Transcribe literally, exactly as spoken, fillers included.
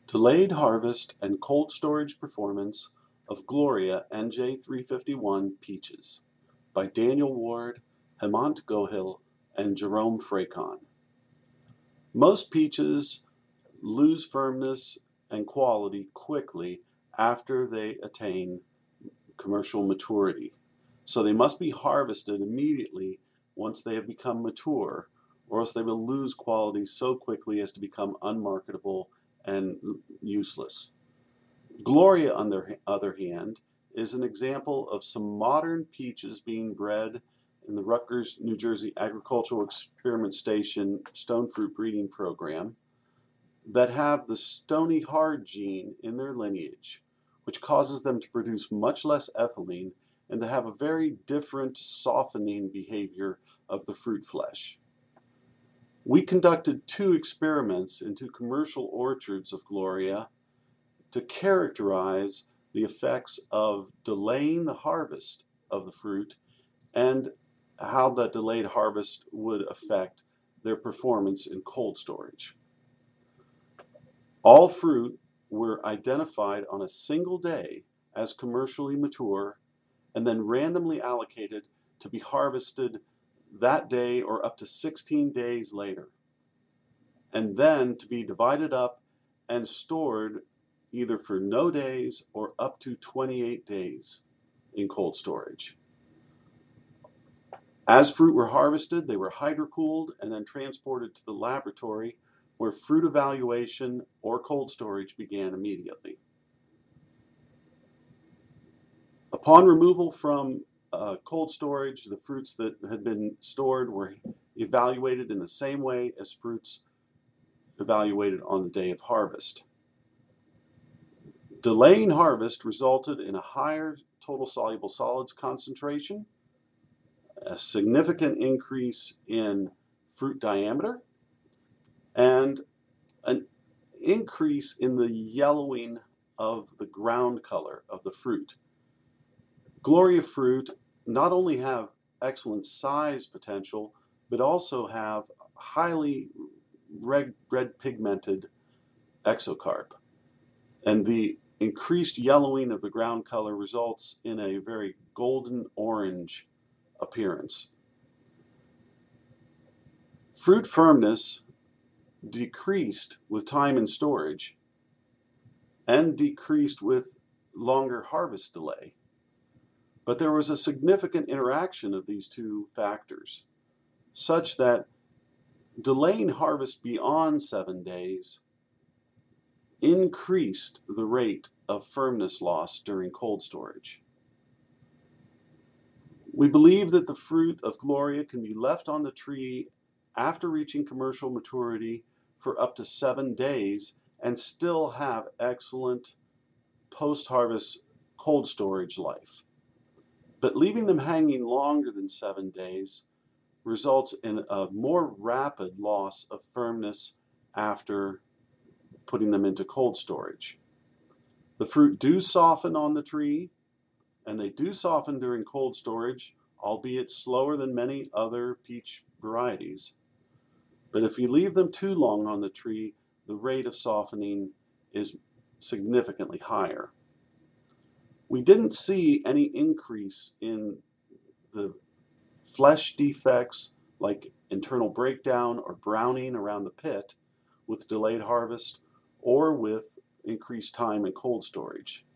Delayed Harvest and Cold Storage Performance of Gloria N J three fifty-one Peaches by Daniel Ward, Hemant Gohil, and Jerome Fracon. Most peaches lose firmness and quality quickly after they attain commercial maturity, so they must be harvested immediately once they have become mature, or else they will lose quality so quickly as to become unmarketable and useless. Gloria, on the other hand, is an example of some modern peaches being bred in the Rutgers, New Jersey Agricultural Experiment Station stone fruit breeding program that have the stony hard gene in their lineage, which causes them to produce much less ethylene and to have a very different softening behavior of the fruit flesh. We conducted two experiments in two commercial orchards of Gloria to characterize the effects of delaying the harvest of the fruit and how that delayed harvest would affect their performance in cold storage. All fruit were identified on a single day as commercially mature and then randomly allocated to be harvested that day or up to sixteen days later, and then to be divided up and stored either for no days or up to twenty-eight days in cold storage. As fruit were harvested, they were hydrocooled and then transported to the laboratory, where fruit evaluation or cold storage began immediately. Upon removal from uh, cold storage, the fruits that had been stored were evaluated in the same way as fruits evaluated on the day of harvest. Delaying harvest resulted in a higher total soluble solids concentration, a significant increase in fruit diameter, and an increase in the yellowing of the ground color of the fruit. Gloria fruit not only have excellent size potential, but also have highly red, red pigmented exocarp. And the increased yellowing of the ground color results in a very golden orange appearance. Fruit firmness decreased with time in storage and decreased with longer harvest delay. But there was a significant interaction of these two factors, such that delaying harvest beyond seven days increased the rate of firmness loss during cold storage. We believe that the fruit of Gloria can be left on the tree after reaching commercial maturity for up to seven days and still have excellent post-harvest cold storage life. But leaving them hanging longer than seven days results in a more rapid loss of firmness after putting them into cold storage. The fruit do soften on the tree, and they do soften during cold storage, albeit slower than many other peach varieties. But if you leave them too long on the tree, the rate of softening is significantly higher. We didn't see any increase in the flesh defects like internal breakdown or browning around the pit with delayed harvest or with increased time in cold storage.